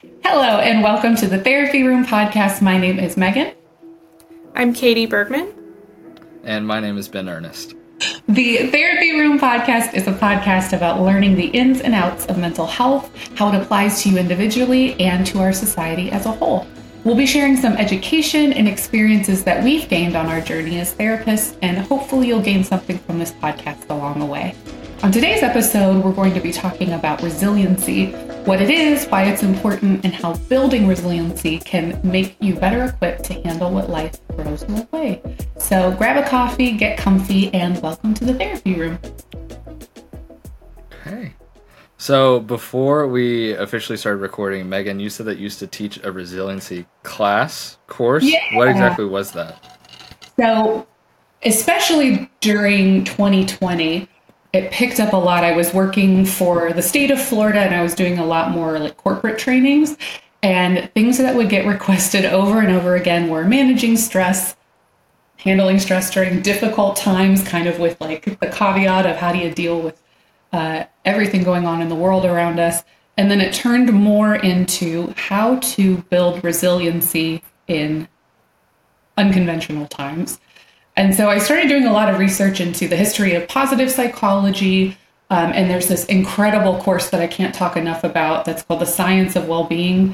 Hello, and welcome to the Therapy Room podcast. My name is Megan. I'm Katie Bergman. And my name is Ben Ernest. The Therapy Room podcast is a podcast about learning the ins and outs of mental health, how it applies to you individually and to our society as a whole. We'll be sharing some education and experiences that we've gained on our journey as therapists, and hopefully you'll gain something from this podcast along the way. On today's episode, we're going to be talking about resiliency, what it is, why it's important, and how building resiliency can make you better equipped to handle what life throws your way. So grab a coffee, get comfy, and welcome to the Therapy Room. Okay. So before we officially started recording, Megan, you said that you used to teach a resiliency course. Yeah. What exactly was that? So especially during 2020, it picked up a lot. I was working for the state of Florida and I was doing a lot more like corporate trainings, and things that would get requested over and over again were managing stress, handling stress during difficult times, kind of with like the caveat of how do you deal with everything going on in the world around us. And then it turned more into how to build resiliency in unconventional times. And so I started doing a lot of research into the history of positive psychology. And there's this incredible course that I can't talk enough about that's called The Science of Wellbeing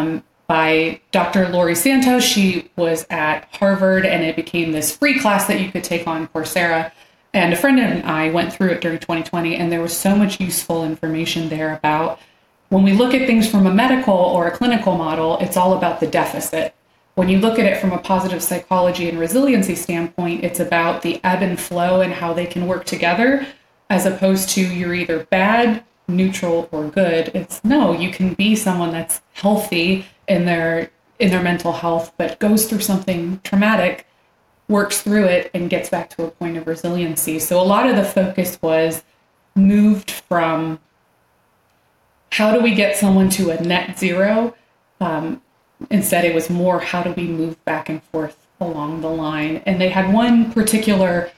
by Dr. Laurie Santos. She was at Harvard, and it became this free class that you could take on Coursera. And a friend and I went through it during 2020, and there was so much useful information there about when we look at things from a medical or a clinical model, it's all about the deficit. When you look at it from a positive psychology and resiliency standpoint, it's about the ebb and flow and how they can work together, as opposed to you're either bad, neutral, or good. It's no, you can be someone that's healthy in their mental health, but goes through something traumatic, works through it, and gets back to a point of resiliency. So a lot of the focus was moved from how do we get someone to a net zero? Instead, it was more how do we move back and forth along the line. And they had one particular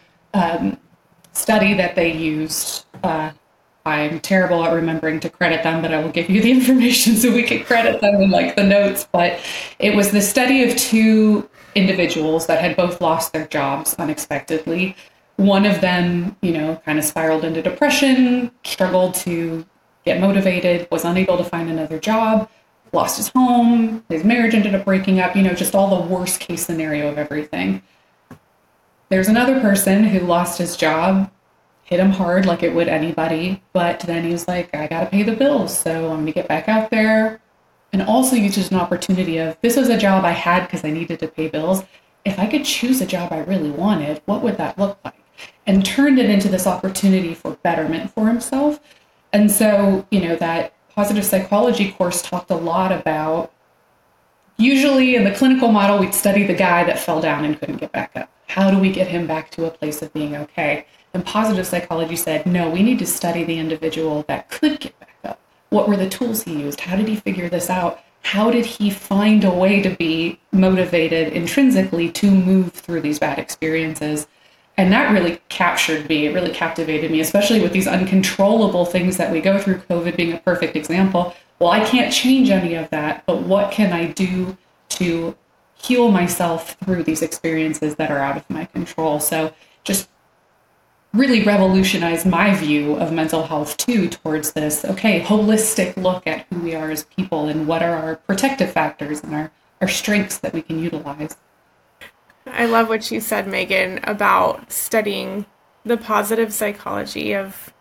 study that they used. I'm terrible at remembering to credit them, but I will give you the information so we can credit them in like the notes. But it was the study of two individuals that had both lost their jobs unexpectedly. One of them, kind of spiraled into depression, struggled to get motivated, was unable to find another job, lost his home, his marriage ended up breaking up, just all the worst case scenario of everything. There's another person who lost his job, hit him hard like it would anybody, but then he was like, I gotta pay the bills, so I'm gonna get back out there. And also used as an opportunity of, this was a job I had because I needed to pay bills. If I could choose a job I really wanted, what would that look like? And turned it into this opportunity for betterment for himself. And so, that positive psychology course talked a lot about, usually in the clinical model, we'd study the guy that fell down and couldn't get back up. How do we get him back to a place of being okay? And positive psychology said, no, we need to study the individual that could get back up. What were the tools he used? How did he figure this out? How did he find a way to be motivated intrinsically to move through these bad experiences? And that really captured me. It really captivated me, especially with these uncontrollable things that we go through, COVID being a perfect example. Well, I can't change any of that, but what can I do to heal myself through these experiences that are out of my control? So just really revolutionized my view of mental health too, towards this, holistic look at who we are as people and what are our protective factors and our strengths that we can utilize. I love what you said, Megan, about studying the positive psychology of,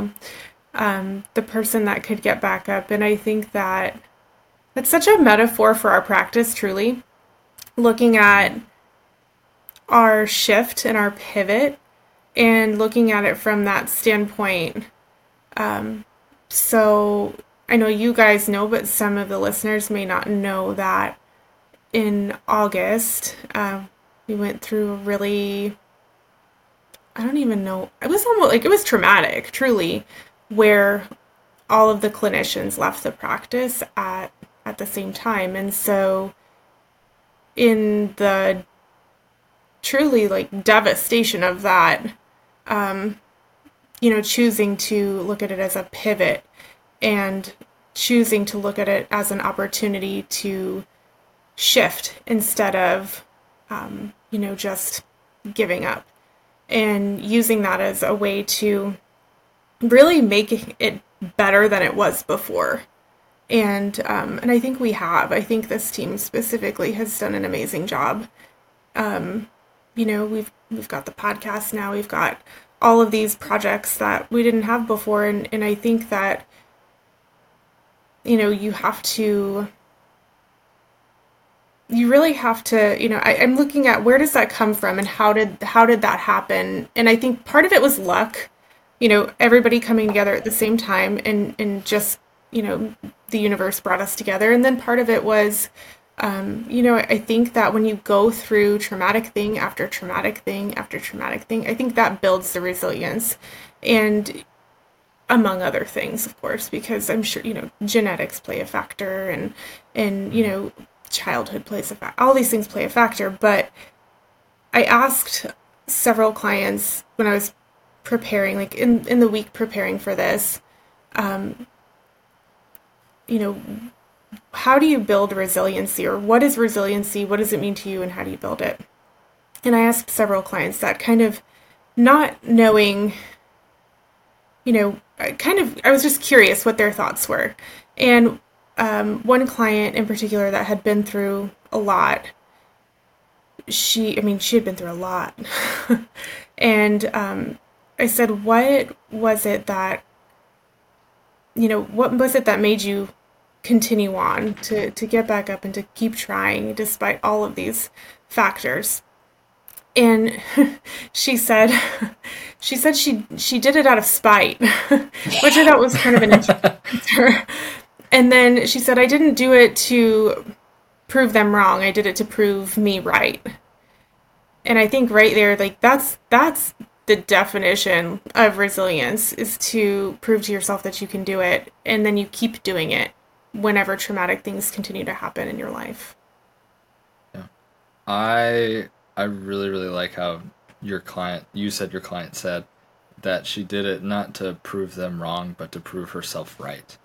the person that could get back up. And I think that that's such a metaphor for our practice, truly. Looking at our shift and our pivot and looking at it from that standpoint. So I know you guys know, but some of the listeners may not know that in August, we went through a really, I don't even know, it was almost like, it was traumatic, truly, where all of the clinicians left the practice at the same time. And so in the truly like devastation of that, choosing to look at it as a pivot and choosing to look at it as an opportunity to shift instead of, just giving up, and using that as a way to really make it better than it was before. And I think we have. I think this team specifically has done an amazing job. We've got the podcast now. We've got all of these projects that we didn't have before, and I think that you really have to, I'm looking at where does that come from and how did that happen? And I think part of it was luck, everybody coming together at the same time, and just, the universe brought us together. And then part of it was, I think that when you go through traumatic thing after traumatic thing after traumatic thing, I think that builds the resilience, and among other things, of course, because I'm sure, genetics play a factor, and childhood plays a factor. All these things play a factor. But I asked several clients when I was preparing, like in the week preparing for this, how do you build resiliency, or what is resiliency? What does it mean to you, and how do you build it? And I asked several clients that, kind of not knowing, I was just curious what their thoughts were. And one client in particular that had been through a lot, she had been through a lot. And I said, what was it that made you continue on to get back up and to keep trying despite all of these factors? And she said she did it out of spite, which I thought was kind of an interesting answer. And then she said, I didn't do it to prove them wrong. I did it to prove me right. And I think right there, like that's the definition of resilience, is to prove to yourself that you can do it, and then you keep doing it whenever traumatic things continue to happen in your life. Yeah. I really, really like how your client said that she did it not to prove them wrong, but to prove herself right.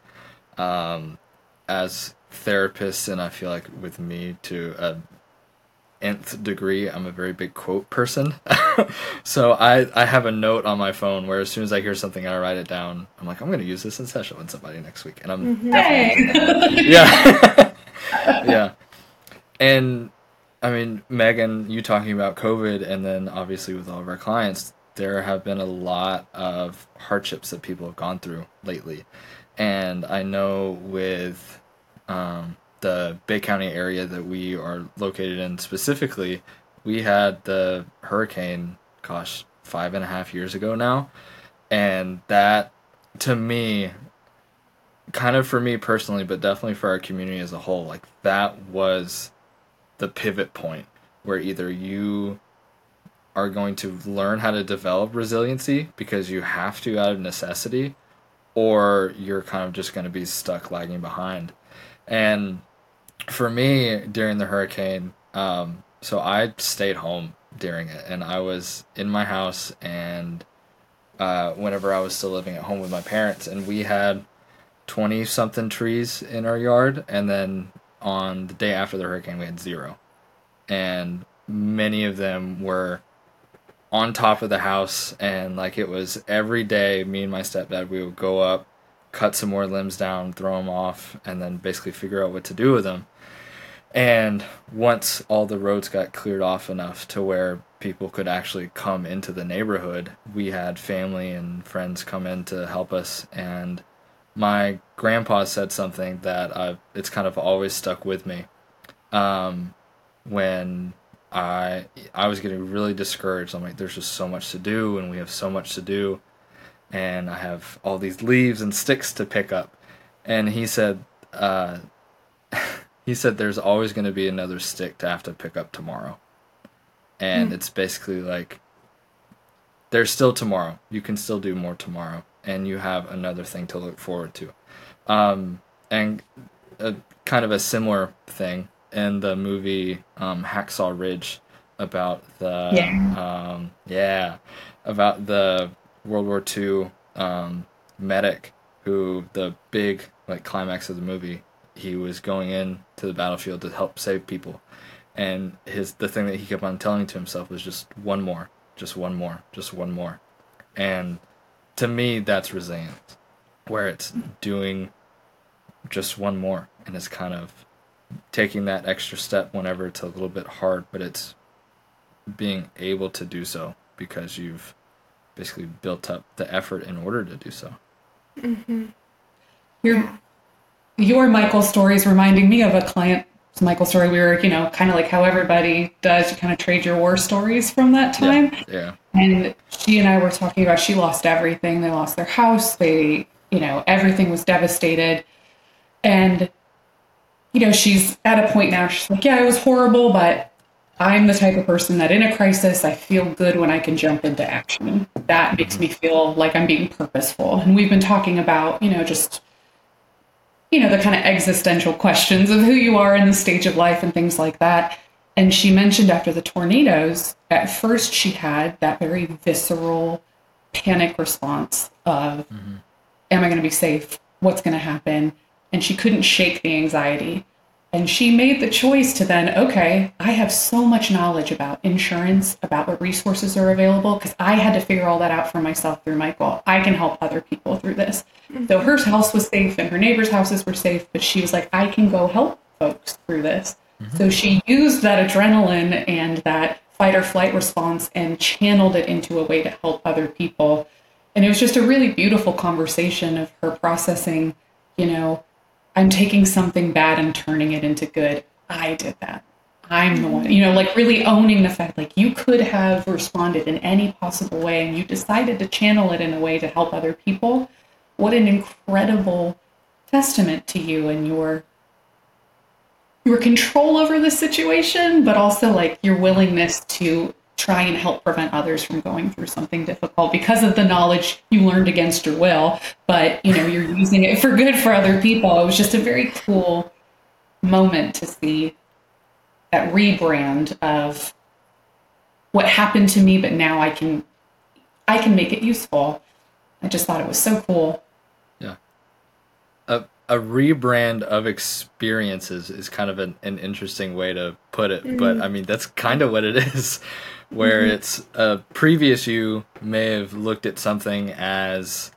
As therapists, and I feel like with me to a nth degree, I'm a very big quote person. So I have a note on my phone where as soon as I hear something, I write it down. I'm like, I'm going to use this in session with somebody next week. And I'm definitely yeah. Yeah. And I mean, Megan, you talking about COVID, and then obviously with all of our clients, there have been a lot of hardships that people have gone through lately. And I know with the Bay County area that we are located in specifically, we had the hurricane, 5.5 years ago now. And that, to me, kind of for me personally, but definitely for our community as a whole, like that was the pivot point where either you are going to learn how to develop resiliency because you have to out of necessity, or you're kind of just going to be stuck lagging behind. And for me, during the hurricane, so I stayed home during it, and I was in my house, and whenever I was still living at home with my parents, and we had 20-something trees in our yard, and then on the day after the hurricane, we had 0. And many of them were on top of the house, and like it was every day, me and my stepdad, we would go up, cut some more limbs down, throw them off, and then basically figure out what to do with them. And once all the roads got cleared off enough to where people could actually come into the neighborhood, we had family and friends come in to help us. And my grandpa said something that it's kind of always stuck with me. When I was getting really discouraged, I'm like, there's just so much to do, and we have so much to do, and I have all these leaves and sticks to pick up. And he said, there's always going to be another stick to have to pick up tomorrow. And it's basically like, there's still tomorrow. You can still do more tomorrow, and you have another thing to look forward to. And kind of a similar thing in the movie Hacksaw Ridge about the about the World War II medic who the big like climax of the movie, he was going in to the battlefield to help save people, and the thing that he kept on telling to himself was just one more, just one more, just one more. And to me, that's resilience, where it's doing just one more, and it's kind of taking that extra step whenever it's a little bit hard, but it's being able to do so because you've basically built up the effort in order to do so. Mm-hmm. Your Michael story is reminding me of a client's Michael story. We were, kind of like how everybody does, you kind of trade your war stories from that time. Yeah. And she and I were talking about, she lost everything. They lost their house. Everything was devastated. And, she's at a point now, she's like, yeah, it was horrible, but I'm the type of person that in a crisis, I feel good when I can jump into action. That makes me feel like I'm being purposeful. And we've been talking about, just, the kind of existential questions of who you are in the stage of life and things like that. And she mentioned after the tornadoes, at first she had that very visceral panic response of, am I going to be safe? What's going to happen? And she couldn't shake the anxiety. And she made the choice to then, okay, I have so much knowledge about insurance, about what resources are available, because I had to figure all that out for myself through Michael. I can help other people through this. So her house was safe and her neighbors' houses were safe, but she was like, I can go help folks through this. So she used that adrenaline and that fight or flight response and channeled it into a way to help other people. And it was just a really beautiful conversation of her processing, I'm taking something bad and turning it into good. I did that. I'm the one, like really owning the fact, like you could have responded in any possible way and you decided to channel it in a way to help other people. What an incredible testament to you and your control over the situation, but also like your willingness to try and help prevent others from going through something difficult because of the knowledge you learned against your will, but you're using it for good for other people. It was just a very cool moment to see that rebrand of what happened to me, but now I can make it useful. I just thought it was so cool. Yeah. A rebrand of experiences is kind of an interesting way to put it, but I mean, that's kind of what it is. Where it's a previous you may have looked at something as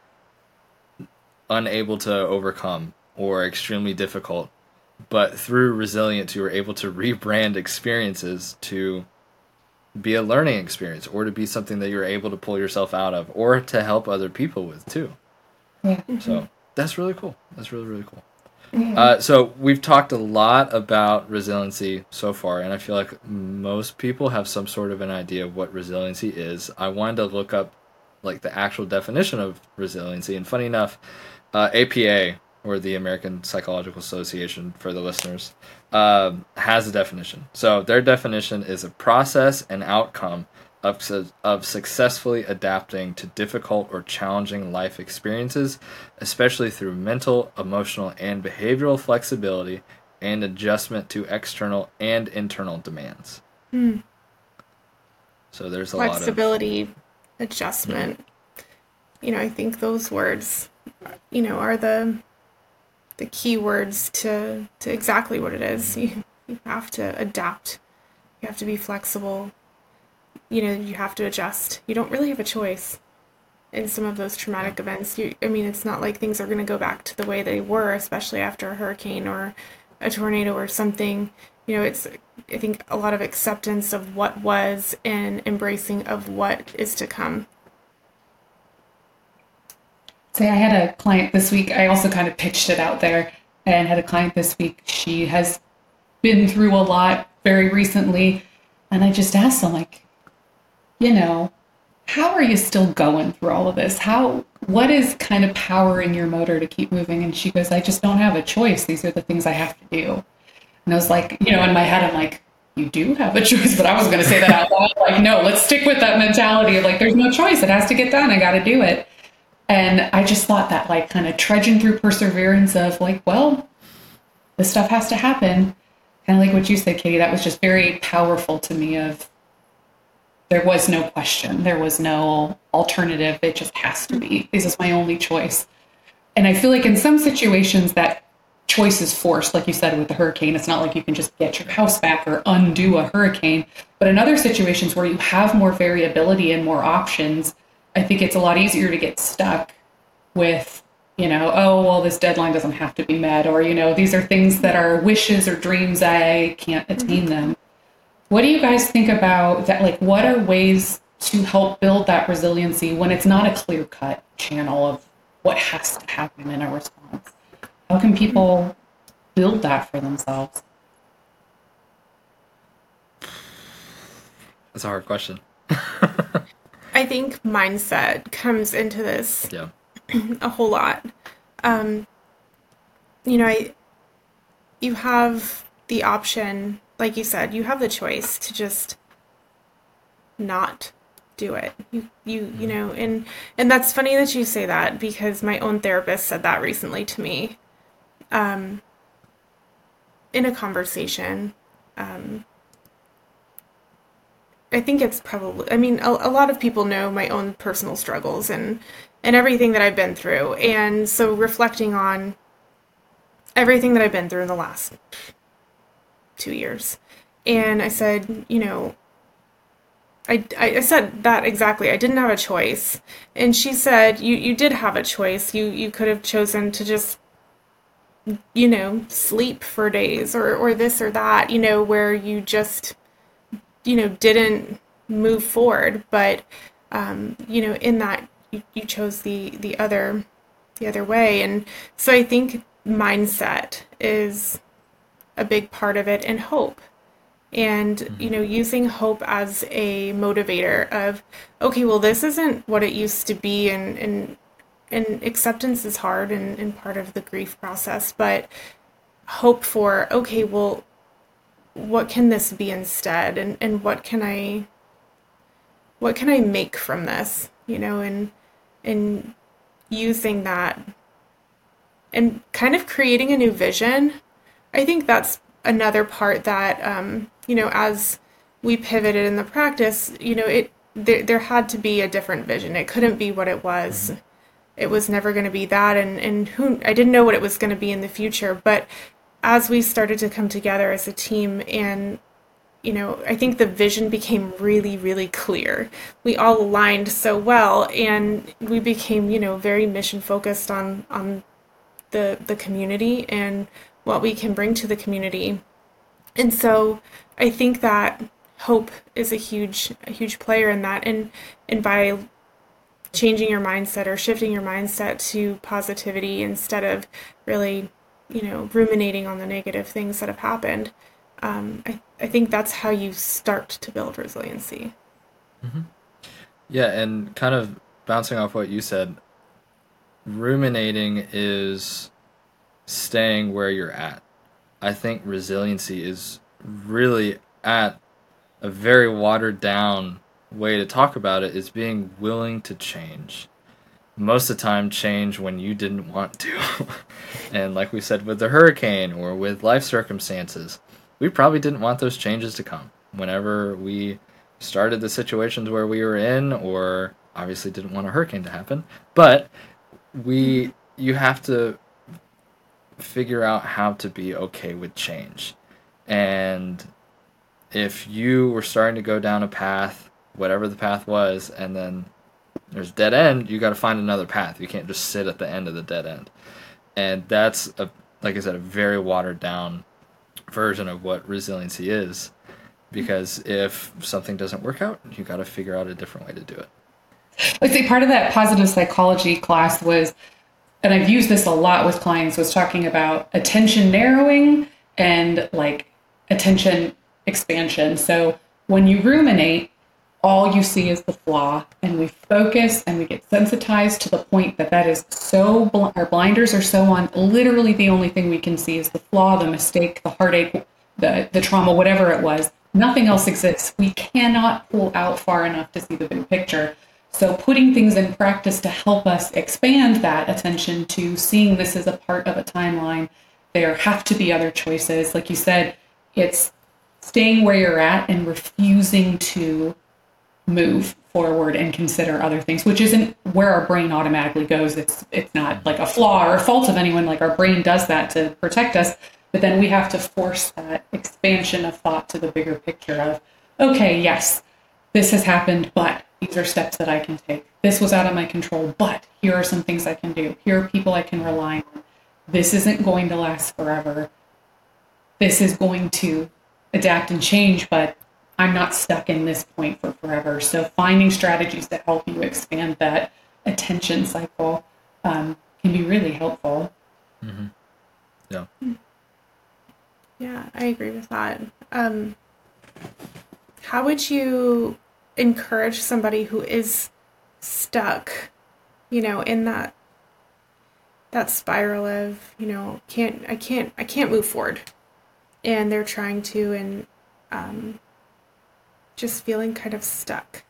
unable to overcome or extremely difficult, but through resilience you were able to rebrand experiences to be a learning experience or to be something that you're able to pull yourself out of or to help other people with too. Yeah. So that's really cool. That's really, really cool. So we've talked a lot about resiliency so far, and I feel like most people have some sort of an idea of what resiliency is. I wanted to look up like the actual definition of resiliency, and funny enough, APA, or the American Psychological Association for the listeners, has a definition. So their definition is a process and outcome of successfully adapting to difficult or challenging life experiences, especially through mental, emotional, and behavioral flexibility and adjustment to external and internal demands. So there's a lot of flexibility, adjustment. I think those words, are the key words to exactly what it is. You have to adapt. You have to be flexible. You have to adjust. You don't really have a choice in some of those traumatic events. It's not like things are going to go back to the way they were, especially after a hurricane or a tornado or something. It's, I think, a lot of acceptance of what was and embracing of what is to come. Say I had a client this week. I also kind of pitched it out there and had a client this week. She has been through a lot very recently. And I just asked them, like, how are you still going through all of this? What is kind of powering your motor to keep moving? And she goes, I just don't have a choice. These are the things I have to do. And I was like, in my head, I'm like, you do have a choice, but I was going to say that out loud. Like, no, let's stick with that mentality of like, there's no choice. It has to get done. I got to do it. And I just thought that like kind of trudging through perseverance of like, well, this stuff has to happen. Kind of like what you said, Katie, that was just very powerful to me of, there was no question. There was no alternative. It just has to be. This is my only choice. And I feel like in some situations that choice is forced, like you said with the hurricane. It's not like you can just get your house back or undo a hurricane. But in other situations where you have more variability and more options, I think it's a lot easier to get stuck with, oh, well, this deadline doesn't have to be met, or, these are things that are wishes or dreams, I can't attain them. What do you guys think about that? Like, what are ways to help build that resiliency when it's not a clear-cut channel of what has to happen in a response? How can people build that for themselves? That's a hard question. I think mindset comes into this Yeah. a whole lot. You have the option, like you said, you have the choice to just not do it. And that's funny that you say that, because my own therapist said that recently to me, in a conversation. I think it's probably, a lot of people know my own personal struggles and everything that I've been through. And so reflecting on everything that I've been through in the last 2 years. And I said, I said that exactly. I didn't have a choice. And she said, you did have a choice. You could have chosen to just, sleep for days or this or that, where you just, didn't move forward. But, in that you chose the other way. And so I think mindset is a big part of it, and hope. And, using hope as a motivator of, okay, well, this isn't what it used to be. And acceptance is hard and part of the grief process, but hope for, okay, well, what can this be instead? And what can I make from this, and using that and kind of creating a new vision. I think that's another part that, as we pivoted in the practice, there had to be a different vision. It couldn't be what it was. It was never going to be that. And I didn't know what it was going to be in the future. But as we started to come together as a team, and, I think the vision became really, really clear. We all aligned so well, and we became, very mission focused on the community and what we can bring to the community. And so I think that hope is a huge player in that. And by changing your mindset or shifting your mindset to positivity instead of really, ruminating on the negative things that have happened, I think that's how you start to build resiliency. Mm-hmm. Yeah, and kind of bouncing off what you said, ruminating is staying where you're at. I think resiliency is really at a very watered down way to talk about it, is being willing to change. Most of the time, change when you didn't want to. And like we said with the hurricane or with life circumstances, we probably didn't want those changes to come whenever we started the situations where we were in, or obviously didn't want a hurricane to happen. But you have to figure out how to be okay with change. And if you were starting to go down a path, whatever the path was, and then there's dead end, you got to find another path. You can't just sit at the end of the dead end. And that's, like I said, a very watered down version of what resiliency is. Because if something doesn't work out, you got to figure out a different way to do it. I'd say part of that positive psychology class was, and I've used this a lot with clients, was talking about attention narrowing and like attention expansion. So when you ruminate, all you see is the flaw, and we focus and we get sensitized to the point that is so, our blinders are so on, literally the only thing we can see is the flaw, the mistake, the heartache, the trauma, whatever it was. Nothing else exists. We cannot pull out far enough to see the big picture. So putting things in practice to help us expand that attention to seeing this as a part of a timeline. There have to be other choices. Like you said, it's staying where you're at and refusing to move forward and consider other things, which isn't where our brain automatically goes. It's not like a flaw or a fault of anyone. Like our brain does that to protect us, but then we have to force that expansion of thought to the bigger picture of, okay, yes, this has happened, but these are steps that I can take. This was out of my control, but here are some things I can do. Here are people I can rely on. This isn't going to last forever. This is going to adapt and change, but I'm not stuck in this point for forever. So finding strategies that help you expand that attention cycle can be really helpful. Mm-hmm. Yeah. Yeah, I agree with that. How would you encourage somebody who is stuck, in that spiral of, I can't move forward, and they're trying to, and just feeling kind of stuck?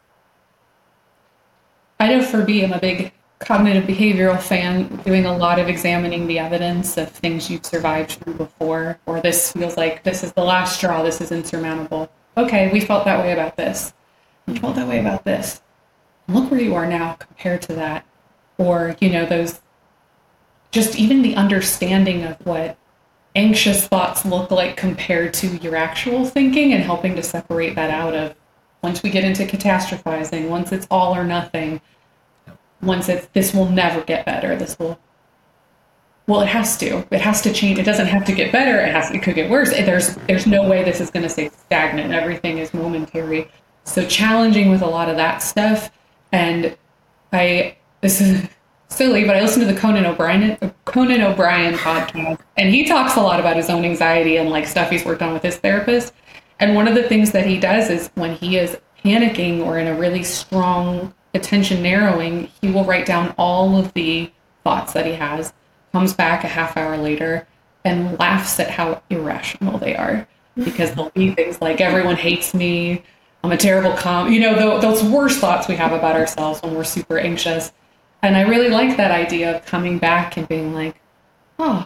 I know for me, I'm a big cognitive behavioral fan, doing a lot of examining the evidence of things you've survived through before, or this feels like this is the last straw, this is insurmountable. Okay, we felt that way about this. We felt that way about this. Look where you are now compared to that. Or, those, just even the understanding of what anxious thoughts look like compared to your actual thinking, and helping to separate that out of, once we get into catastrophizing, once it's all or nothing, once it's, this will never get better, it has to change. It doesn't have to get better. It could get worse. There's no way this is going to stay stagnant. Everything is momentary. So challenging with a lot of that stuff. And this is silly, but I listen to the Conan O'Brien podcast, and he talks a lot about his own anxiety and like stuff he's worked on with his therapist. And one of the things that he does is when he is panicking or in a really strong attention narrowing, he will write down all of the thoughts that he has, comes back a half hour later and laughs at how irrational they are. Because there'll be things like, everyone hates me, I'm a terrible those worst thoughts we have about ourselves when we're super anxious. And I really like that idea of coming back and being like, oh,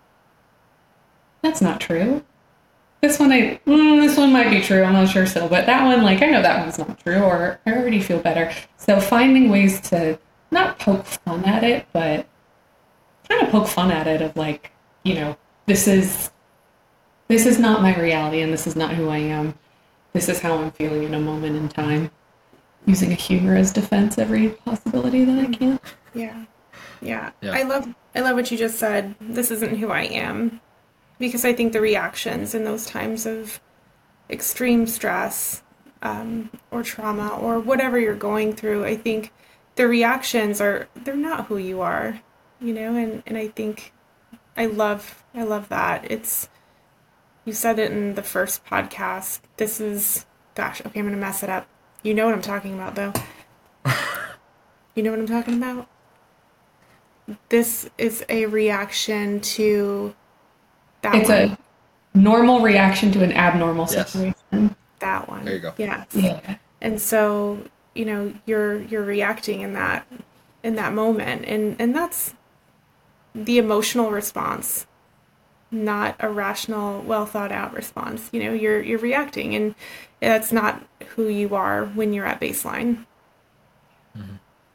that's not true. This one might be true. I'm not sure still, but that one, like, I know that one's not true, or I already feel better. So finding ways to not poke fun at it, but kind of poke fun at it of like, this is not my reality, and this is not who I am. This is how I'm feeling in a moment in time. Using a humor as defense every possibility that I can. Yeah. I love what you just said. This isn't who I am. Because I think the reactions in those times of extreme stress or trauma or whatever you're going through, I think the reactions they're not who you are, and I think I love that. You said it in the first podcast. This is, gosh, okay, I'm going to mess it up. You know what I'm talking about, though. You know what I'm talking about? This is a reaction to that it's one. A normal reaction to an abnormal situation. That one. There you go. Yes. Yeah. And so, you're reacting in that moment, and that's the emotional response, not a rational, well thought out response. You're reacting, and that's not who you are when you're at baseline. Mm-hmm.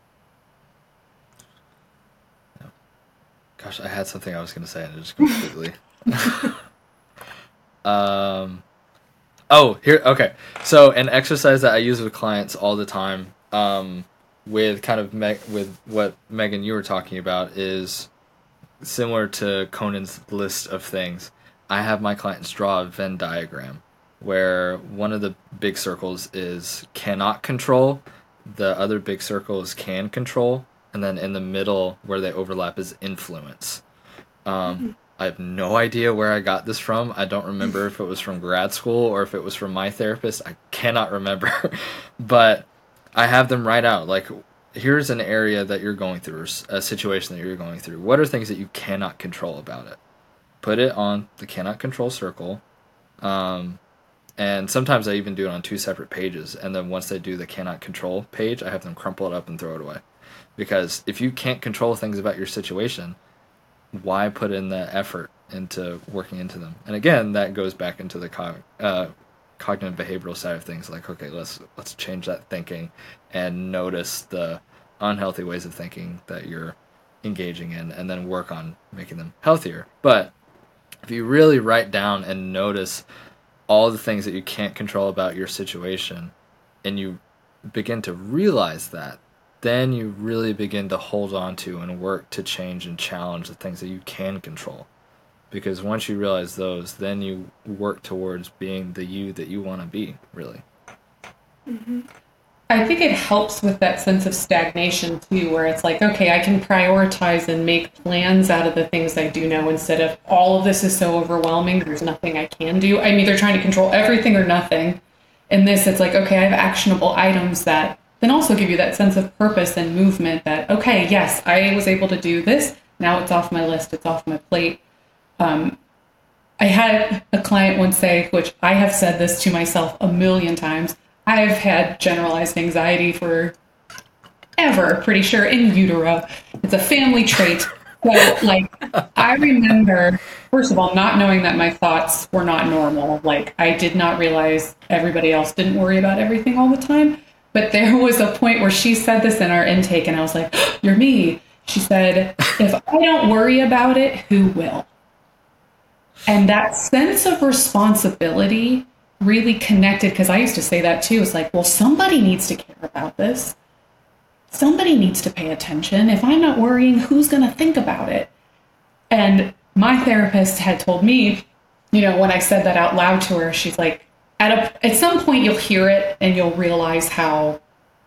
Yeah. Gosh, I had something I was going to say and it just completely. Okay. So an exercise that I use with clients all the time, with kind of with what Megan you were talking about, is similar to Conan's list of things. I have my clients draw a Venn diagram where one of the big circles is cannot control, the other big circle is can control, and then in the middle where they overlap is influence. I have no idea where I got this from. I don't remember if it was from grad school or if it was from my therapist. I cannot remember. But I have them write out, like, here's an area that you're going through, or a situation that you're going through. What are things that you cannot control about it? Put it on the cannot control circle. And sometimes I even do it on 2 separate pages. And then once they do the cannot control page, I have them crumple it up and throw it away. Because if you can't control things about your situation, why put in the effort into working into them? And again, that goes back into the cognitive behavioral side of things, like, okay, let's change that thinking and notice the unhealthy ways of thinking that you're engaging in, and then work on making them healthier. But if you really write down and notice all the things that you can't control about your situation, and you begin to realize that, then you really begin to hold on to and work to change and challenge the things that you can control. Because once you realize those, then you work towards being the you that you want to be, really. Mm-hmm. I think it helps with that sense of stagnation too, where it's like, okay, I can prioritize and make plans out of the things I do know, instead of all of this is so overwhelming, there's nothing I can do. I'm either trying to control everything or nothing. In this, it's like, okay, I have actionable items that then also give you that sense of purpose and movement that, okay, yes, I was able to do this. Now it's off my list. It's off my plate. I had a client once say, which I have said this to myself a million times, I've had generalized anxiety for ever, pretty sure, in utero. It's a family trait. So, like, I remember, first of all, not knowing that my thoughts were not normal. Like, I did not realize everybody else didn't worry about everything all the time. But there was a point where she said this in our intake, and I was like, oh, you're me. She said, if I don't worry about it, who will? And that sense of responsibility really connected, because I used to say that too. It's like, well, somebody needs to care about this. Somebody needs to pay attention. If I'm not worrying, who's going to think about it? And my therapist had told me, you know, when I said that out loud to her, she's like, at some point you'll hear it and you'll realize how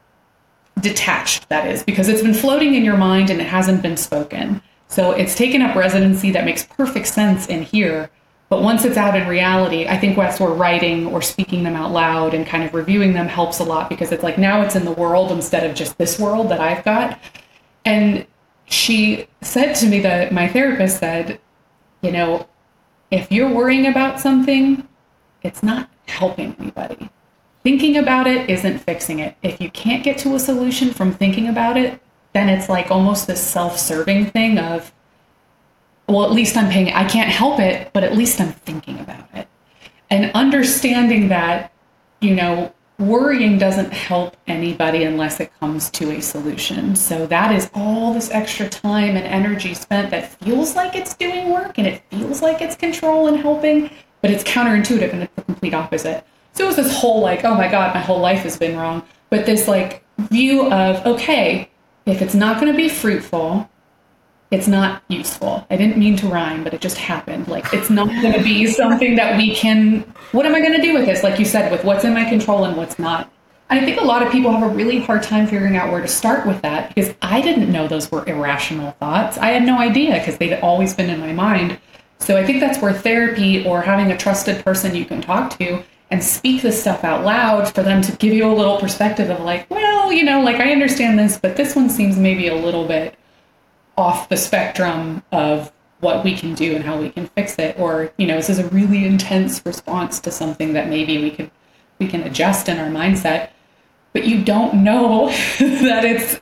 detached that is, because it's been floating in your mind and it hasn't been spoken. So it's taken up residency that makes perfect sense in here. But once it's out in reality, I think that's where writing or speaking them out loud and kind of reviewing them helps a lot, because it's like now it's in the world instead of just this world that I've got. And she said to me, that my therapist said, you know, if you're worrying about something, it's not helping anybody. Thinking about it isn't fixing it. If you can't get to a solution from thinking about it, then it's like almost this self-serving thing of, well, at least I'm paying, I can't help it, but at least I'm thinking about it. And understanding that, you know, worrying doesn't help anybody unless it comes to a solution. So that is all this extra time and energy spent that feels like it's doing work and it feels like it's control and helping, but it's counterintuitive and it's the complete opposite. So it was this whole like, oh my God, my whole life has been wrong. But this like view of, okay, if it's not going to be fruitful, it's not useful. I didn't mean to rhyme, but it just happened. Like, it's not going to be something that we can, what am I going to do with this? Like you said, with what's in my control and what's not. And I think a lot of people have a really hard time figuring out where to start with that, because I didn't know those were irrational thoughts. I had no idea, because they'd always been in my mind. So I think that's where therapy or having a trusted person you can talk to and speak this stuff out loud, for them to give you a little perspective of like, well, you know, like I understand this, but this one seems maybe a little bit off the spectrum of what we can do and how we can fix it. Or, you know, this is a really intense response to something that maybe we can adjust in our mindset, but you don't know that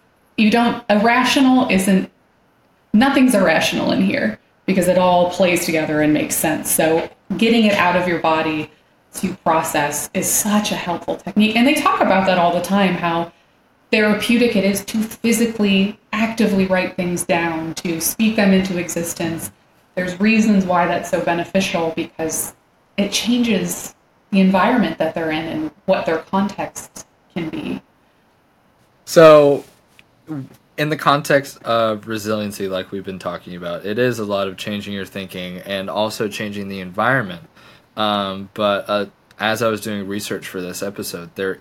nothing's irrational in here, because it all plays together and makes sense. So getting it out of your body to process is such a helpful technique. And they talk about that all the time, how therapeutic it is to physically actively write things down, to speak them into existence. There's reasons why that's so beneficial, because it changes the environment that they're in and what their context can be. So in the context of resiliency, like we've been talking about, it is a lot of changing your thinking and also changing the environment. But as I was doing research for this episode, there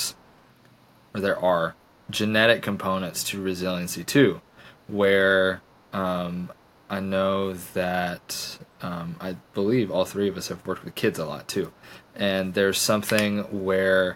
are genetic components to resiliency too, where I know that I believe all three of us have worked with kids a lot too, and there's something where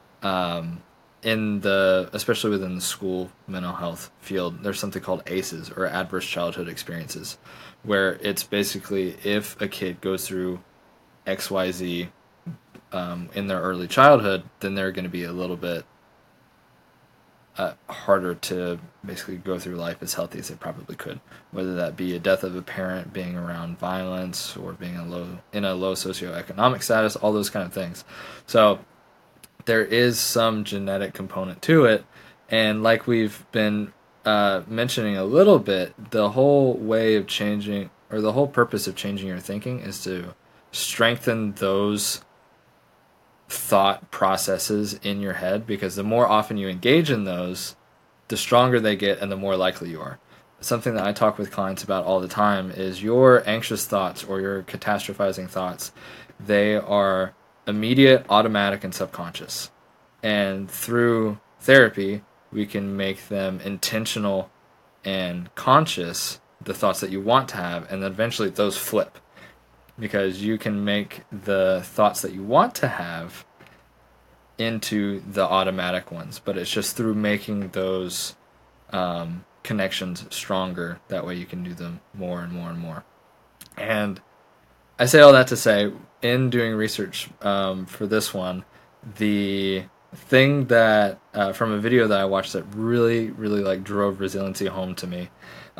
especially within the school mental health field, there's something called ACEs, or adverse childhood experiences, where it's basically if a kid goes through XYZ in their early childhood, then they're going to be a little bit harder to basically go through life as healthy as they probably could, whether that be a death of a parent, being around violence, or being in a low socioeconomic status, all those kind of things. So there is some genetic component to it, and like we've been mentioning a little bit, the whole way of changing, or the whole purpose of changing your thinking, is to strengthen those thought processes in your head, because the more often you engage in those, the stronger they get and the more likely you are. Something that I talk with clients about all the time is your anxious thoughts or your catastrophizing thoughts. They are immediate, automatic, and subconscious. And through therapy, we can make them intentional and conscious, the thoughts that you want to have, and then eventually those flip. Because you can make the thoughts that you want to have into the automatic ones, but it's just through making those connections stronger. That way you can do them more and more and more. And I say all that to say, in doing research for this one, the thing that from a video that I watched that really like drove resiliency home to me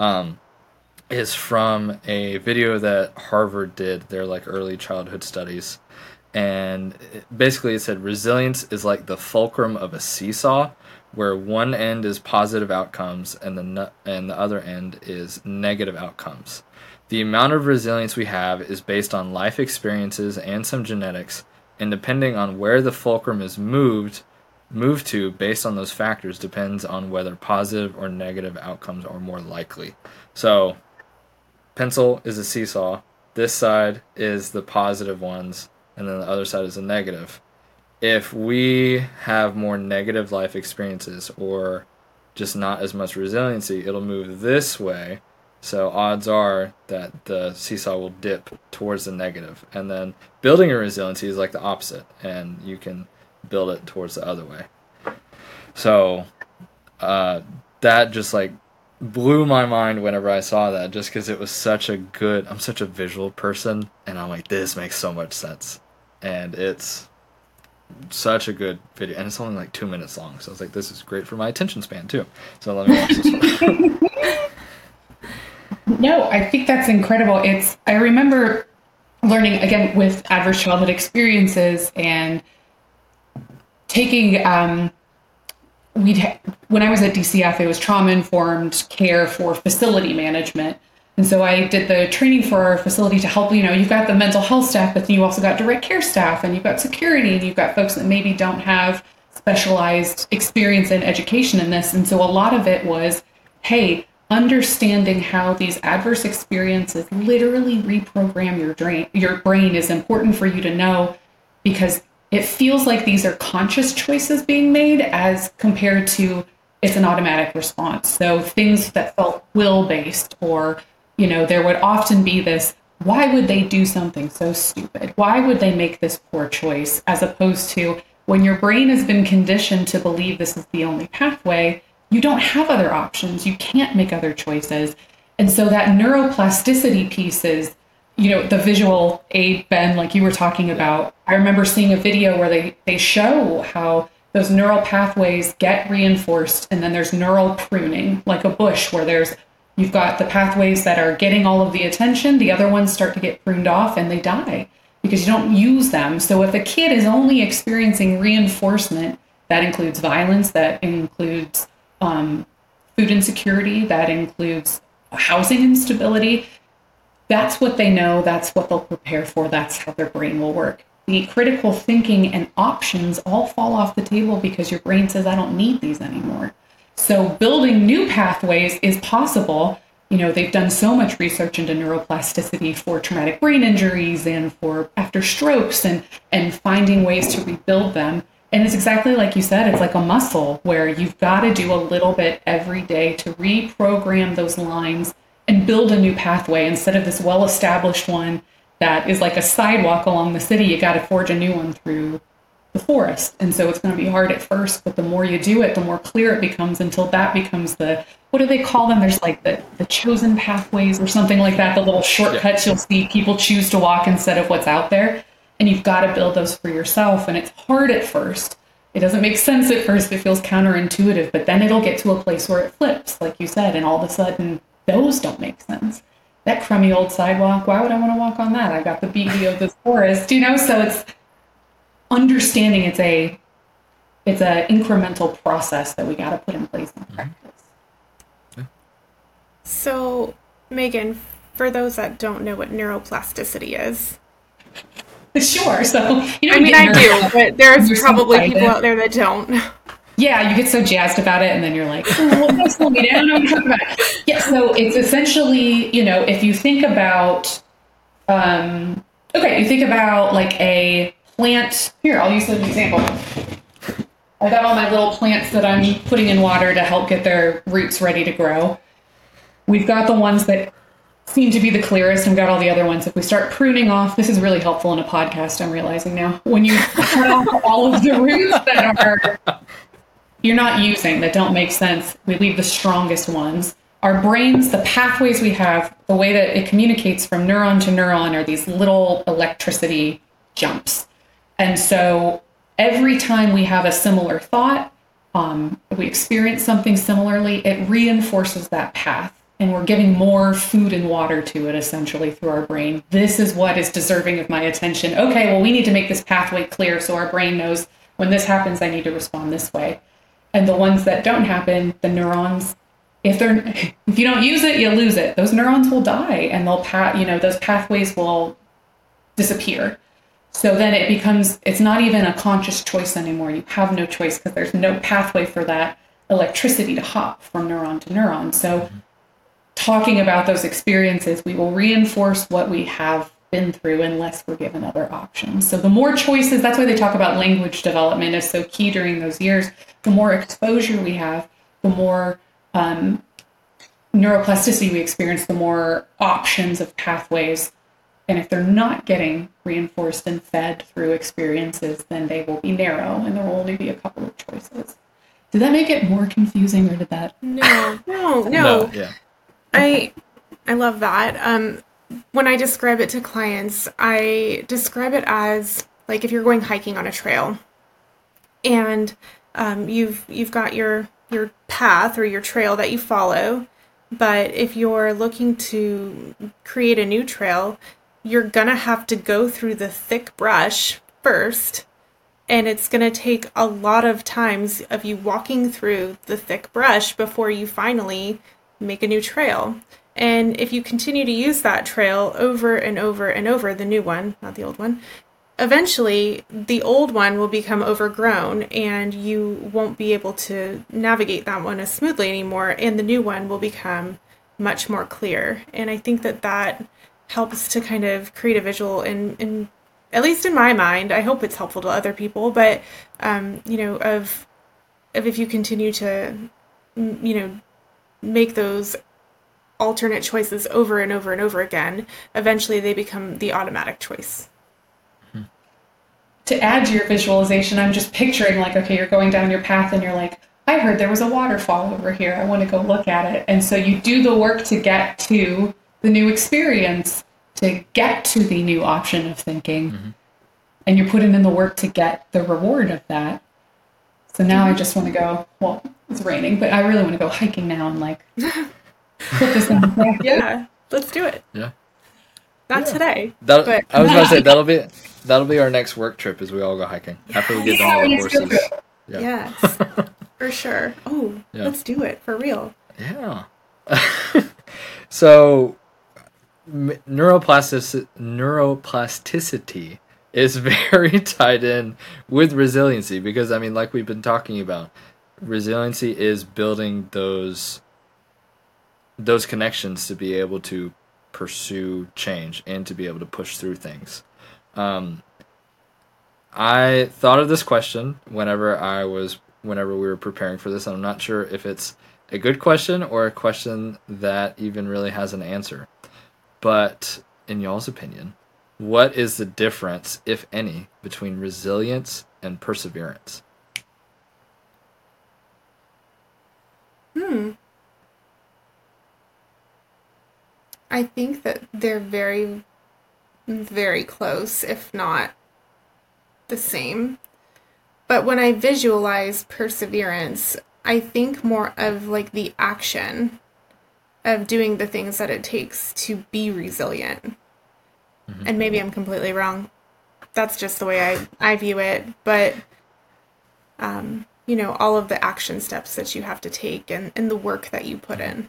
is from a video that Harvard did, their like early childhood studies. And basically it said resilience is like the fulcrum of a seesaw, where one end is positive outcomes and the other end is negative outcomes. The amount of resilience we have is based on life experiences and some genetics, and depending on where the fulcrum is moved to based on those factors depends on whether positive or negative outcomes are more likely. So pencil is a seesaw. This side is the positive ones, and then the other side is the negative. If we have more negative life experiences or just not as much resiliency, it'll move this way. So odds are that the seesaw will dip towards the negative. And then building a resiliency is like the opposite, and you can build it towards the other way. So that just like blew my mind whenever I saw that, just because it was I'm such a visual person, and I'm like, this makes so much sense. And it's such a good video, and it's only like 2 minutes long, so I was like, this is great for my attention span too. So let me watch this one. No, I think that's incredible. I remember learning, again, with adverse childhood experiences and taking, when I was at DCF, it was trauma-informed care for facility management. And so I did the training for our facility to help, you've got the mental health staff, but then you also got direct care staff, and you've got security, and you've got folks that maybe don't have specialized experience and education in this. And so a lot of it was, hey, understanding how these adverse experiences literally reprogram your brain is important for you to know, because it feels like these are conscious choices being made as compared to it's an automatic response. So things that felt will-based, or there would often be this, why would they do something so stupid? Why would they make this poor choice? As opposed to when your brain has been conditioned to believe this is the only pathway, you don't have other options. You can't make other choices. And so that neuroplasticity piece is, the visual aid, Ben, like you were talking about. I remember seeing a video where they show how those neural pathways get reinforced, and then there's neural pruning, like a bush, where you've got the pathways that are getting all of the attention, the other ones start to get pruned off and they die because you don't use them. So if a kid is only experiencing reinforcement, that includes violence, that includes food insecurity, that includes housing instability, that's what they know, that's what they'll prepare for, that's how their brain will work. The critical thinking and options all fall off the table because your brain says, I don't need these anymore. So building new pathways is possible. They've done so much research into neuroplasticity for traumatic brain injuries and for after strokes, and finding ways to rebuild them. And it's exactly like you said, it's like a muscle where you've got to do a little bit every day to reprogram those lines and build a new pathway instead of this well-established one that is like a sidewalk along the city. You got to forge a new one through the forest. And so it's going to be hard at first, but the more you do it, the more clear it becomes, until that becomes what do they call them? There's like the chosen pathways or something like that, the little shortcuts you'll see people choose to walk instead of what's out there. And you've got to build those for yourself. And it's hard at first, It doesn't make sense at first. It feels counterintuitive, but then it'll get to a place where it flips, like you said, and all of a sudden those don't make sense. That crummy old sidewalk, why would I want to walk on that? I got the beauty of this forest, so it's understanding it's a incremental process that we got to put in place in practice. So, Megan, for those that don't know what neuroplasticity is. Sure. So, I do, but there's probably people out there that don't. Yeah, you get so jazzed about it, and then you're like, oh, slow me down. I don't know what you're talking about. Yeah, so it's essentially, if you think about, you think about like a plant. Here, I'll use an example. I got all my little plants that I'm putting in water to help get their roots ready to grow. We've got the ones that seem to be the clearest, and we've got all the other ones. If we start pruning off, this is really helpful in a podcast, I'm realizing now. When you cut off all of the roots that you're not using, that don't make sense, we leave the strongest ones. Our brains, the pathways we have, the way that it communicates from neuron to neuron are these little electricity jumps. And so every time we have a similar thought, we experience something similarly, it reinforces that path. And we're giving more food and water to it, essentially, through our brain. This is what is deserving of my attention. Okay, well, we need to make this pathway clear so our brain knows when this happens, I need to respond this way. And the ones that don't happen, the neurons, if you don't use it, you lose it. Those neurons will die, and those pathways will disappear. So then it's not even a conscious choice anymore. You have no choice because there's no pathway for that electricity to hop from neuron to neuron. So talking about those experiences, we will reinforce what we have been through unless we're given other options. So the more choices, that's why they talk about language development is so key during those years. The more exposure we have, the more neuroplasticity we experience, the more options of pathways. And if they're not getting reinforced and fed through experiences, then they will be narrow and there will only be a couple of choices. Did that make it more confusing, or did that? No. Yeah. I love that. When I describe it to clients, I describe it as like if you're going hiking on a trail, and you've got your path or your trail that you follow, but if you're looking to create a new trail, you're gonna have to go through the thick brush first, and it's gonna take a lot of times of you walking through the thick brush before you finally make a new trail. And if you continue to use that trail over and over and over, the new one, not the old one, eventually the old one will become overgrown and you won't be able to navigate that one as smoothly anymore, and the new one will become much more clear. And I think that helps to kind of create a visual in at least in my mind. I hope it's helpful to other people, but of if you continue to make those alternate choices over and over and over again, eventually they become the automatic choice. To add to your visualization, I'm just picturing like, okay, you're going down your path and you're like, I heard there was a waterfall over here. I want to go look at it. And so you do the work to get to the new experience, to get to the new option of thinking. And you're putting in the work to get the reward of that. So now I just want to go, well, it's raining, but I really want to go hiking now and like put this in practice. Yeah, let's do it. Yeah. Not today. I was about to say that'll be our next work trip as we all go hiking after we get done all the horses. Yeah. Yes, for sure. Oh, yeah. Let's do it for real. Yeah. So neuroplasticity is very tied in with resiliency because, I mean, like we've been talking about, resiliency is building those connections to be able to pursue change and to be able to push through things. I thought of this question whenever we were preparing for this, and I'm not sure if it's a good question or a question that even really has an answer. But in y'all's opinion, what is the difference, if any, between resilience and perseverance? I think that they're very, very close, if not the same. But when I visualize perseverance, I think more of like the action of doing the things that it takes to be resilient. And maybe I'm completely wrong. That's just the way I view it. But, all of the action steps that you have to take and the work that you put in.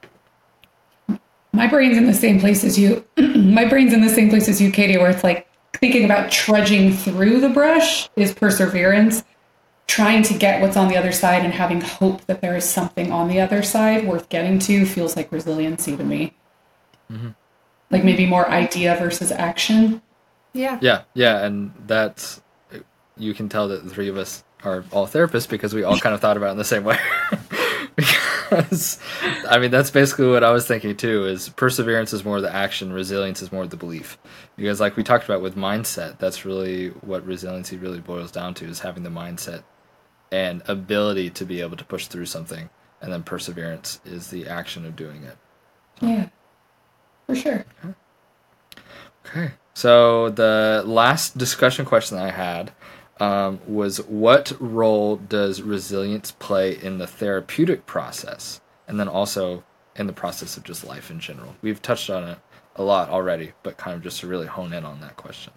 My brain's in the same place as you. My brain's in the same place as you, Katie, where it's like thinking about trudging through the brush is perseverance. Trying to get what's on the other side and having hope that there is something on the other side worth getting to feels like resiliency to me. Like maybe more idea versus action. Yeah. Yeah. And that's, you can tell that the three of us are all therapists because we all kind of thought about it in the same way. Because, I mean, that's basically what I was thinking too, is perseverance is more the action, resilience is more the belief. Because like we talked about with mindset, that's really what resiliency really boils down to, is having the mindset and ability to be able to push through something. And then perseverance is the action of doing it. Yeah, for sure. Okay. So the last discussion question I had was, what role does resilience play in the therapeutic process? And then also in the process of just life in general. We've touched on it a lot already, but kind of just to really hone in on that question.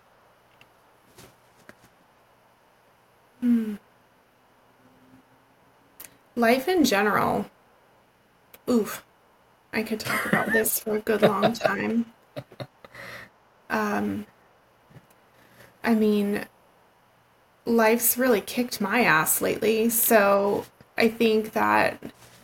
Life in general. Oof. I could talk about this for a good long time. I mean, life's really kicked my ass lately, so I think that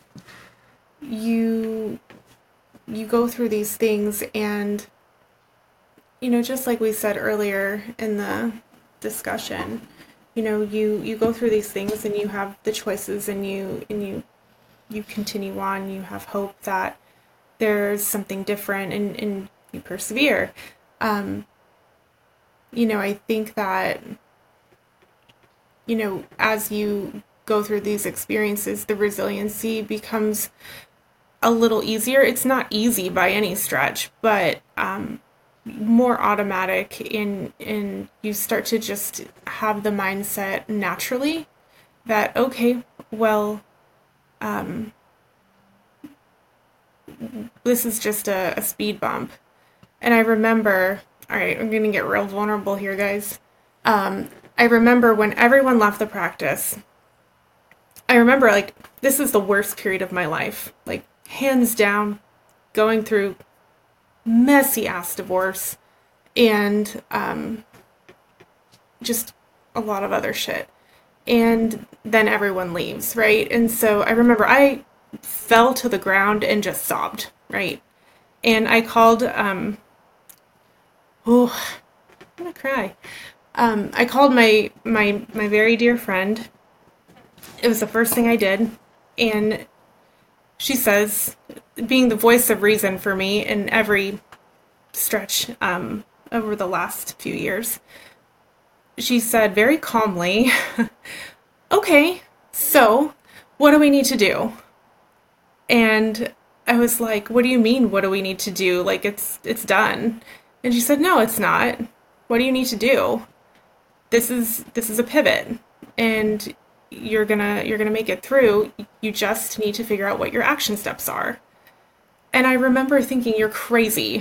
you go through these things and, just like we said earlier in the discussion, you go through these things and you have the choices and you continue on, you have hope that there's something different and you persevere. I think that, as you go through these experiences, the resiliency becomes a little easier. It's not easy by any stretch, but more automatic, and you start to just have the mindset naturally that, okay, well, this is just a speed bump. And I remember, all right, I'm going to get real vulnerable here, guys. I remember when everyone left the practice, I remember, like, this is the worst period of my life. Like, hands down, going through messy-ass divorce and just a lot of other shit. And then everyone leaves, right? And so I remember I fell to the ground and just sobbed, right? And I called, I'm gonna cry. I called my very dear friend. It was the first thing I did. And she says, being the voice of reason for me in every stretch over the last few years, she said very calmly, okay, so what do we need to do? And I was like, what do you mean, what do we need to do? Like, it's done. And she said, no, it's not. What do you need to do? This is a pivot, and you're gonna make it through. You just need to figure out what your action steps are. And I remember thinking, you're crazy.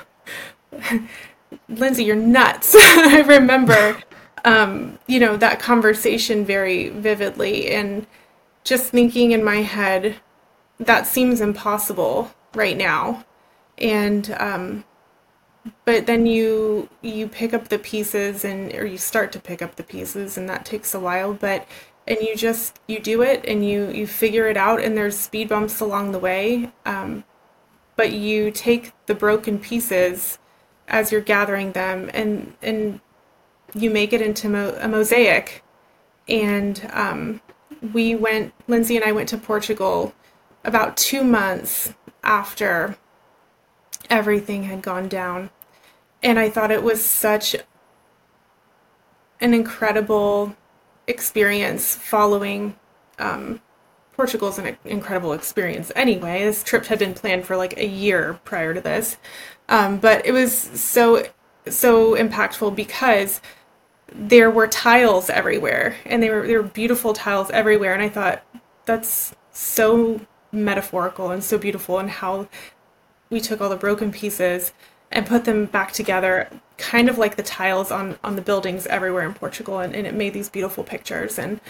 Lindsay, you're nuts. I remember, that conversation very vividly, and just thinking in my head, that seems impossible right now. And, but then you pick up the pieces or you start to pick up the pieces, and that takes a while, and you do it and you figure it out, and there's speed bumps along the way. But you take the broken pieces as you're gathering them and you make it into a mosaic. And Lindsay and I went to Portugal about 2 months after everything had gone down. And I thought it was such an incredible experience following. Portugal's an incredible experience anyway. This trip had been planned for like a year prior to this. But it was so impactful because there were tiles everywhere, and there were beautiful tiles everywhere, and I thought that's so metaphorical and so beautiful, and how we took all the broken pieces and put them back together, kind of like the tiles on the buildings everywhere in Portugal, and it made these beautiful pictures. And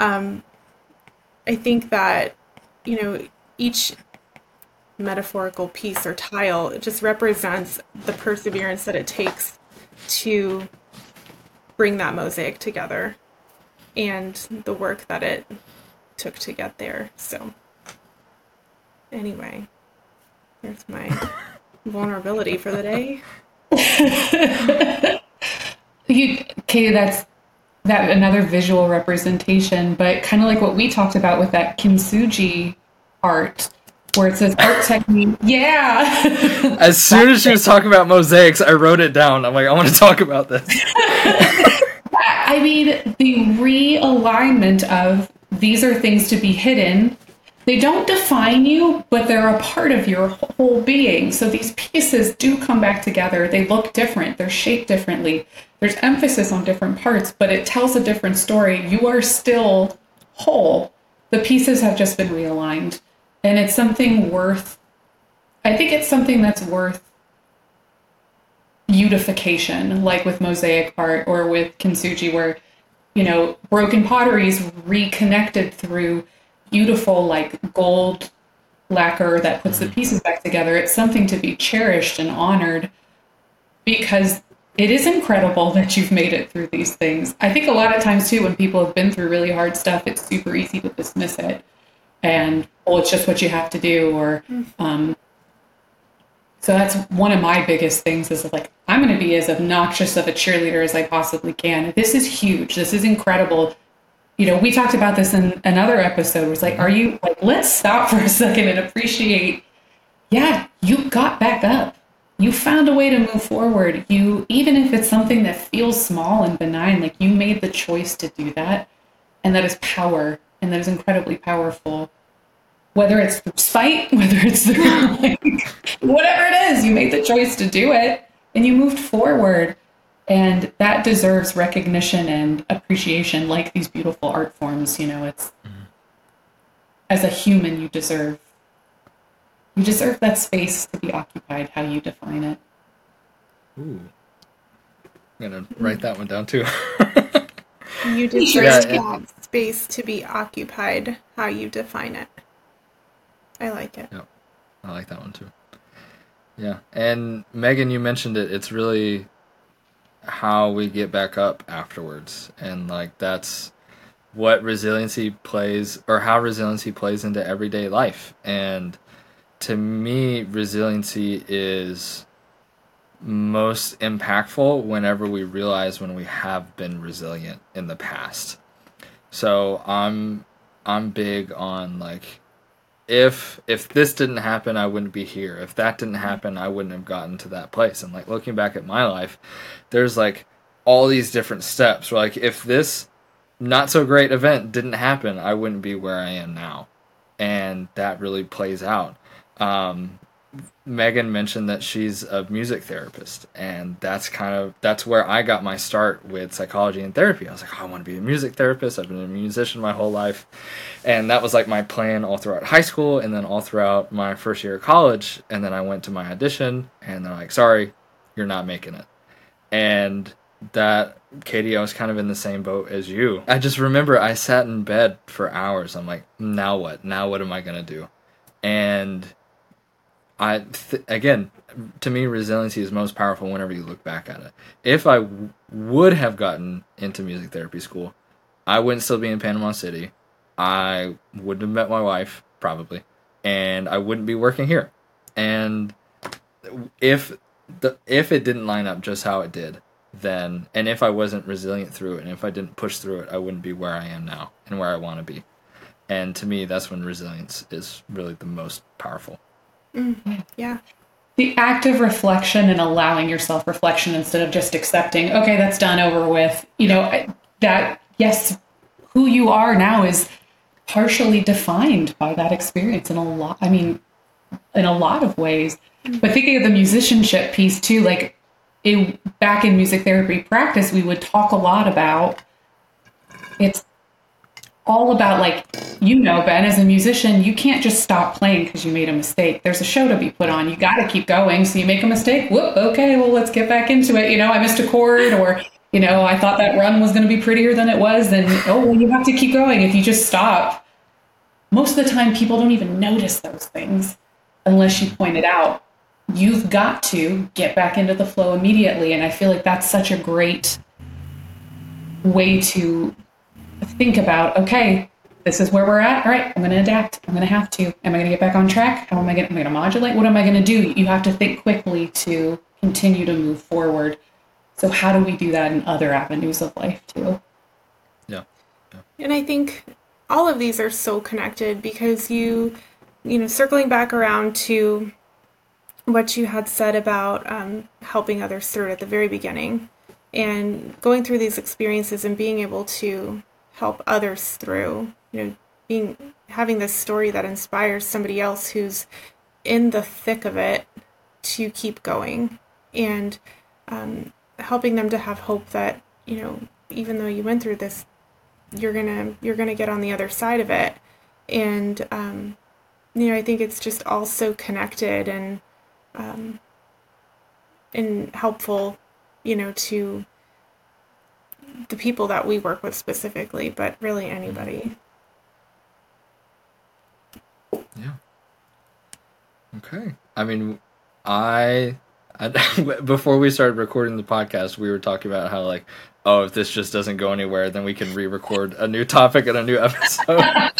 I think that, you know, each metaphorical piece or tile, it just represents the perseverance that it takes to bring that mosaic together and the work that it took to get there. So anyway, there's my vulnerability for the day. Katie, that's another visual representation, but kind of like what we talked about with that kintsugi art, where it says art technique. Yeah. As soon as she was talking about mosaics, I wrote it down. I'm like, I want to talk about this. I mean, the realignment of these are things to be hidden. They don't define you, but they're a part of your whole being. So these pieces do come back together. They look different. They're shaped differently. There's emphasis on different parts, but it tells a different story. You are still whole. The pieces have just been realigned. And it's something I think it's something that's worth beautification, like with mosaic art or with kintsugi, where, you know, broken pottery is reconnected through beautiful, like, gold lacquer that puts the pieces back together. It's something to be cherished and honored, because it is incredible that you've made it through these things. I think a lot of times, too, when people have been through really hard stuff, it's super easy to dismiss it. And, well, it's just what you have to do. Or, so that's one of my biggest things is, like, I'm going to be as obnoxious of a cheerleader as I possibly can. This is huge. This is incredible. You know, we talked about this in another episode. It was like, let's stop for a second and appreciate, yeah, you got back up. You found a way to move forward. Even if it's something that feels small and benign, like, you made the choice to do that. And that is power. And that is incredibly powerful. Whether it's through spite, whether it's through, like, whatever it is, you made the choice to do it and you moved forward. And that deserves recognition and appreciation, like these beautiful art forms. You know, it's, as a human, you deserve that space to be occupied, how you define it. Ooh. I'm going to write that one down too. You deserve that space to be occupied, how you define it. I like it. Yeah, I like that one too. Yeah, and Megan, you mentioned it. It's really how we get back up afterwards, and, like, that's what resiliency plays, or how resiliency plays into everyday life. And to me, resiliency is most impactful whenever we realize when we have been resilient in the past. So I'm big on, like, if this didn't happen, I wouldn't be here. If that didn't happen, I wouldn't have gotten to that place. And, like, looking back at my life, there's, like, all these different steps where, like, if this not so great event didn't happen, I wouldn't be where I am now. And that really plays out. Megan mentioned that she's a music therapist, and that's where I got my start with psychology and therapy. I was like, I want to be a music therapist. I've been a musician my whole life. And that was, like, my plan all throughout high school and then all throughout my first year of college. And then I went to my audition and they're like, sorry, you're not making it. And that, Katie, I was kind of in the same boat as you. I just remember I sat in bed for hours. I'm like, now what? Now what am I going to do? And again, to me, resiliency is most powerful whenever you look back at it. If I would have gotten into music therapy school, I wouldn't still be in Panama City. I wouldn't have met my wife, probably, and I wouldn't be working here. And if it didn't line up just how it did, then, and if I wasn't resilient through it, and if I didn't push through it, I wouldn't be where I am now and where I want to be. And to me, that's when resilience is really the most powerful. Yeah. The act of reflection and allowing yourself reflection instead of just accepting, okay, that's done, over with. You know, that, yes, who you are now is partially defined by that experience in a lot of ways. But thinking of the musicianship piece too, like, back in music therapy practice, we would talk a lot about, it's all about, like, Ben, as a musician, you can't just stop playing because you made a mistake. There's a show to be put on. You got to keep going. So you make a mistake. Whoop, okay, well, let's get back into it. I missed a chord, or, I thought that run was going to be prettier than it was. And, you have to keep going. If you just stop, most of the time people don't even notice those things unless you point it out. You've got to get back into the flow immediately. And I feel like that's such a great way to think about, okay, this is where we're at. All right, I'm going to adapt. I'm going to have to. Am I going to get back on track? How am I going to modulate? What am I going to do? You have to think quickly to continue to move forward. So how do we do that in other avenues of life too? Yeah. And I think all of these are so connected because circling back around to what you had said about helping others through it at the very beginning, and going through these experiences and being able to help others through, having this story that inspires somebody else who's in the thick of it to keep going, and helping them to have hope that, even though you went through this, you're gonna get on the other side of it. And I think it's just all so connected and helpful, to the people that we work with specifically, but really anybody. Yeah. Okay. I mean, I before we started recording the podcast, we were talking about how, like, if this just doesn't go anywhere, then we can re-record a new topic and a new episode.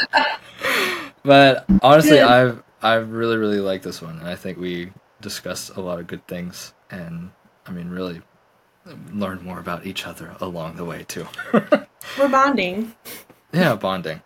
But honestly, I've really, really liked this one, and I think we discussed a lot of good things, and I mean, really learned more about each other along the way too. We're bonding. Yeah, bonding.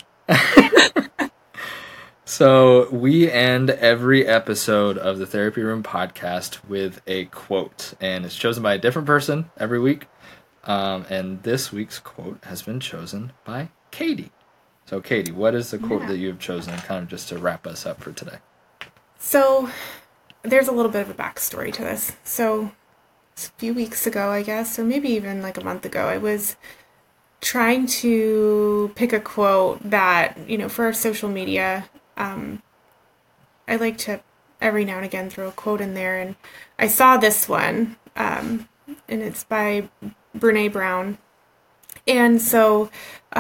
So we end every episode of the Therapy Room podcast with a quote, and it's chosen by a different person every week. And this week's quote has been chosen by Katie. So Katie, what is the quote that you have chosen, kind of just to wrap us up for today? So there's a little bit of a backstory to this. So a few weeks ago, I guess, or maybe even like a month ago, I was trying to pick a quote that, for our social media, I like to every now and again throw a quote in there, and I saw this one, and it's by Brené Brown. And so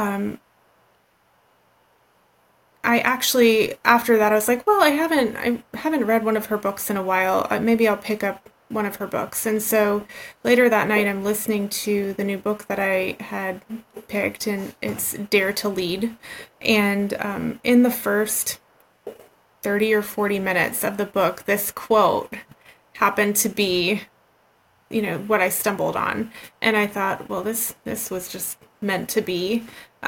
I actually, after that, I was like, well, I haven't read one of her books in a while. Maybe I'll pick up one of her books. And so later that night, I'm listening to the new book that I had picked, and it's Dare to Lead. And in the first 30 or 40 minutes of the book, this quote happened to be, what I stumbled on. And I thought, well, this was just meant to be,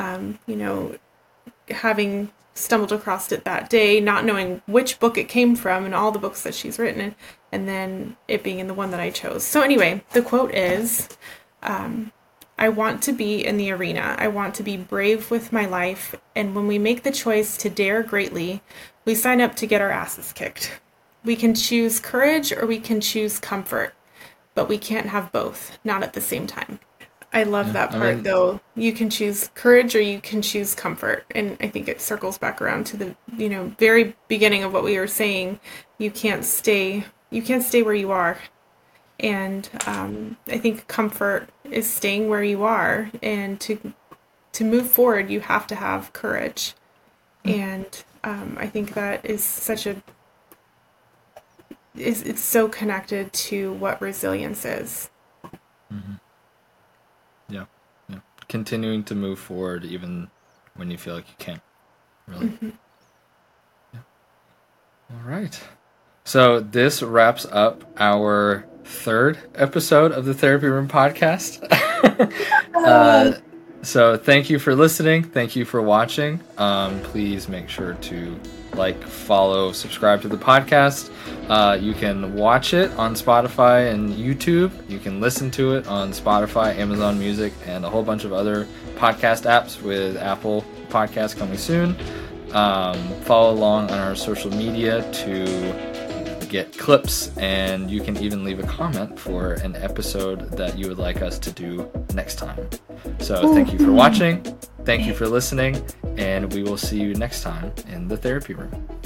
having stumbled across it that day, not knowing which book it came from and all the books that she's written, and then it being in the one that I chose. So anyway, the quote is, I want to be in the arena. I want to be brave with my life. And when we make the choice to dare greatly, we sign up to get our asses kicked. We can choose courage or we can choose comfort, but we can't have both, not at the same time. I love that part, though. You can choose courage or you can choose comfort. And I think it circles back around to the, very beginning of what we were saying. You can't stay where you are. And I think comfort is staying where you are. And to move forward, you have to have courage. And I think that is it's so connected to what resilience is. Mm-hmm. Yeah. Continuing to move forward even when you feel like you can't. Really. Mm-hmm. Yeah. All right. So this wraps up our third episode of the Therapy Room podcast. So thank you for listening. Thank you for watching. Please make sure to follow, subscribe to the podcast. You can watch it on Spotify and YouTube. You can listen to it on Spotify, Amazon Music, and a whole bunch of other podcast apps, with Apple Podcasts coming soon. Follow along on our social media to get clips, and you can even leave a comment for an episode that you would like us to do next time. So thank you for watching, thank you for listening, and we will see you next time in the therapy room.